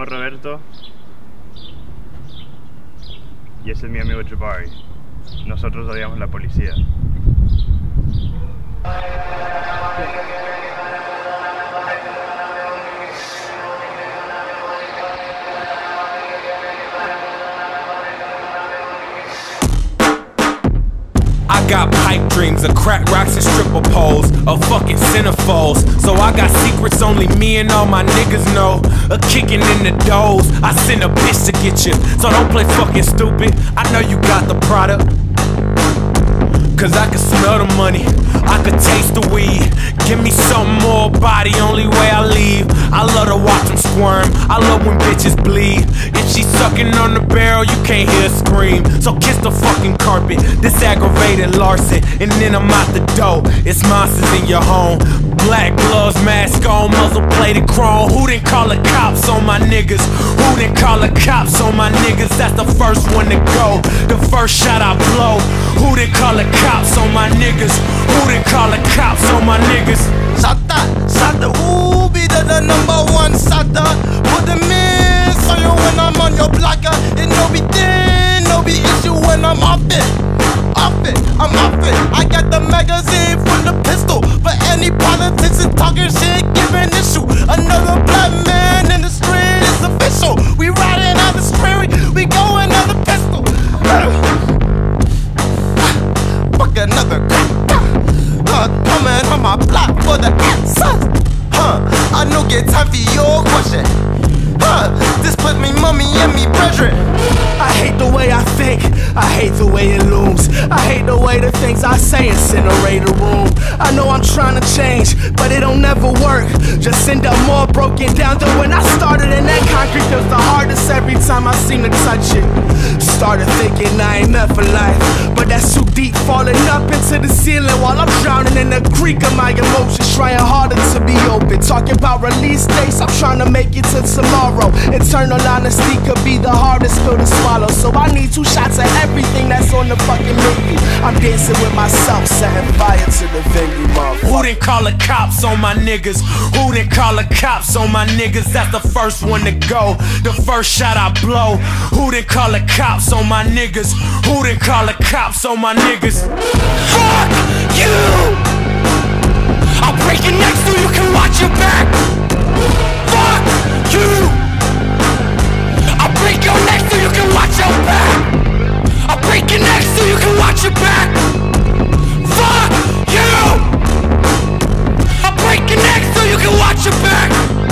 llamo Roberto y ese es mi amigo Jabari. Nosotros odiamos la policía. I got pipe dreams of crack rocks and stripper poles, of fucking centerfolds. So I got secrets only me and all my niggas know. A kicking in the doors, I send a bitch to get you. So don't play fucking stupid, I know you got the product. Cause I can smell the money, I can taste the weed. Give me something more body, only way I leave. I love to watch them squirm, I love when bitches bleed. If she sucking on the barrel, you can't hear a scream. So kiss the fucking carpet, this aggravated larceny. And then I'm out the door, it's monsters in your home. Black gloves, mask on, muzzle plated chrome. Who didn't call the cops on my niggas? Who didn't call the cops on my niggas? That's the first one to go, the first shot I blow. Who didn't call the cops on my niggas? Who didn't call the cops on my niggas? Shata, ooh, be the number one Shata. Put them in, so you when I'm on your blocker. It no be thin, no be issue when I'm off it. I'm off it. I got the magazine full of pistol, but any politics and talking shit give an issue. Another black man in the street is official. We riding out the street, we going out the pistol. Fuck another crack. Coming on my block for the answers. I no get time for your question. This put me mommy and me brethren. I hate the way I think, I hate the way it looms. I hate the way the things I say incinerate a room. I know I'm trying to change, but it don't never work. Just end up more broken down than when I started. And that concrete feels the hardest every time I seem to touch it. Started thinking I ain't meant for life, but that's too deep, falling up into the ceiling while I'm drowning in the creek of my emotions, trying harder to be open. Talking about release dates, I'm trying to make it to tomorrow. Eternal honesty could be the hardest pill to swallow, so I need 2 shots of everything that's on the fucking menu. I'm dancing with myself, setting fire to the venue, motherfucker. Who didn't call the cops on my niggas? Who didn't call the cops on my niggas? That's the first one to go, the first shot I blow. Who didn't call the cops on my niggas? Who didn't call the cops on my niggas? Fuck you! I'll break your neck so you can watch your back. Fuck you! I'll break your neck so you can watch your back. I'll break your neck so you can watch your back. Fuck you! I'll break your neck so you can watch your back.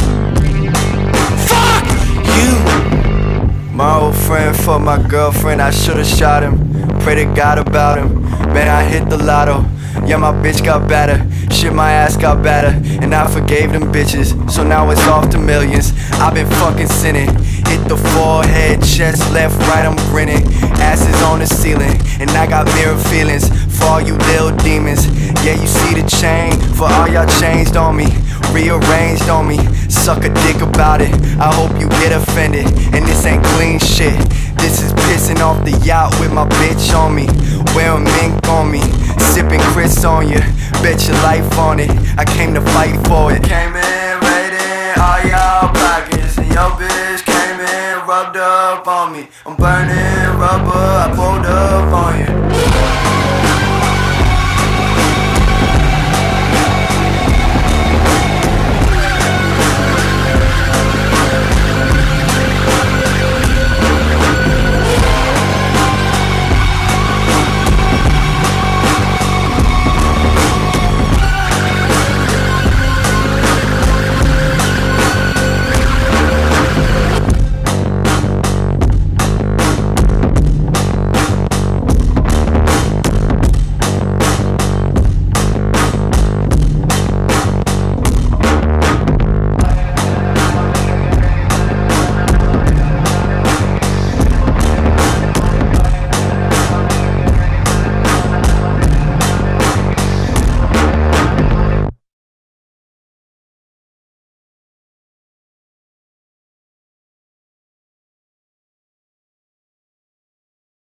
Fuck you! My old friend fucked my girlfriend, I should've shot him. Pray to God about him, man I hit the lotto. Yeah, my bitch got better, shit my ass got better. And I forgave them bitches, so now it's off to millions. I've been fucking sinning, hit the forehead, chest, left, right, I'm grinning. Asses on the ceiling, and I got mirror feelings for all you little demons. Yeah, you see the chain, for all y'all changed on me, rearranged on me. Suck a dick about it, I hope you get offended. And this ain't clean shit, this is pissing off the yacht with my bitch on me, wearing mink on me, sipping Chris on you, bet your life on it. I came to fight for it. Came in raiding all y'all pockets, and your bitch came in rubbed up on me. I'm burning rubber, I pulled up on you.